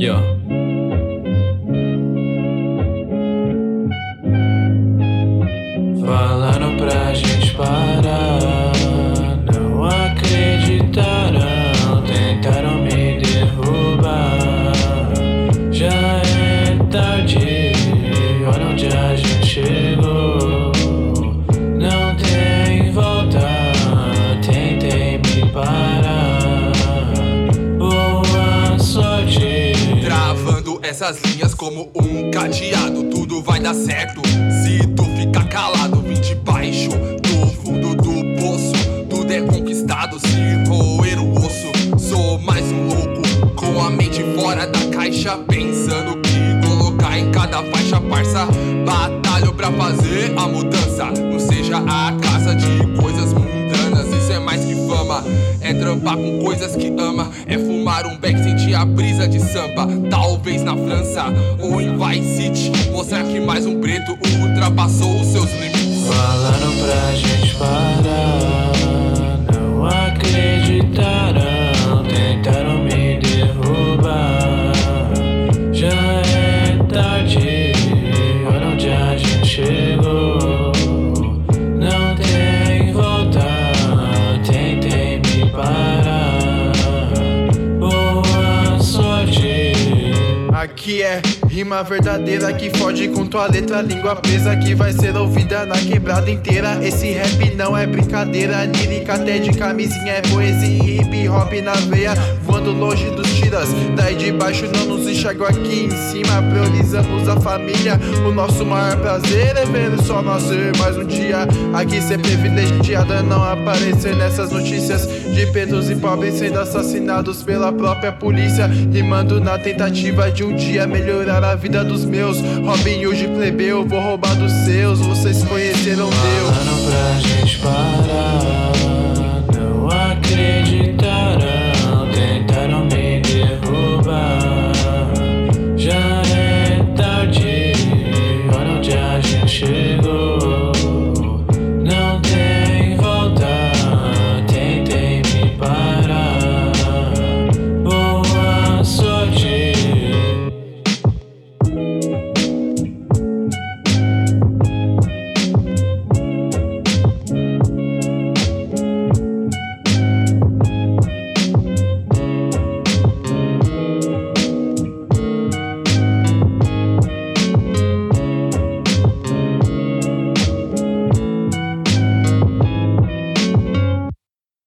Yo. Falaram pra gente parar, não acreditaram, tentaram me derrubar. Já é tarde, olha onde a gente chegou. Não tem volta, tentei me parar. Boa sorte. Travando essas linhas como um cadeado, tudo vai dar certo se tu ficar calado. Vim de baixo, do fundo do poço, tudo é conquistado se roer o osso. Sou mais um louco, com a mente fora da caixa, pensando o que colocar em cada faixa, parça. Batalho pra fazer a mudança, não seja a casa de coisas mundanas. Isso é mais que fama, é trampar com coisas que ama, é fumar um beck, sentir a brisa de samba. Talvez na França ou em Vice City, mostrar que mais um preto ultrapassou os seus limites. Falaram pra gente parar, não acreditaram, tentaram me derrubar. Já é tarde, olha onde a gente chegou. Não tem volta, tentei me parar. Boa sorte. Aqui é rima verdadeira que foge com tua letra, língua presa que vai ser ouvida na quebrada inteira. Esse rap não é brincadeira, lírica até de camisinha, é poesia e hip hop na veia, voando longe dos tiras. Daí de baixo não nos enxergam aqui em cima, priorizamos a família. O nosso maior prazer é ver o sol nascer mais um dia. Aqui ser privilegiado é não aparecer nessas notícias de pretos e pobres sendo assassinados pela própria polícia, rimando na tentativa de um dia melhorar a vida dos meus. Robin Hood plebeu, vou roubar dos seus. Vocês conheceram Deus. Falaram pra gente parar,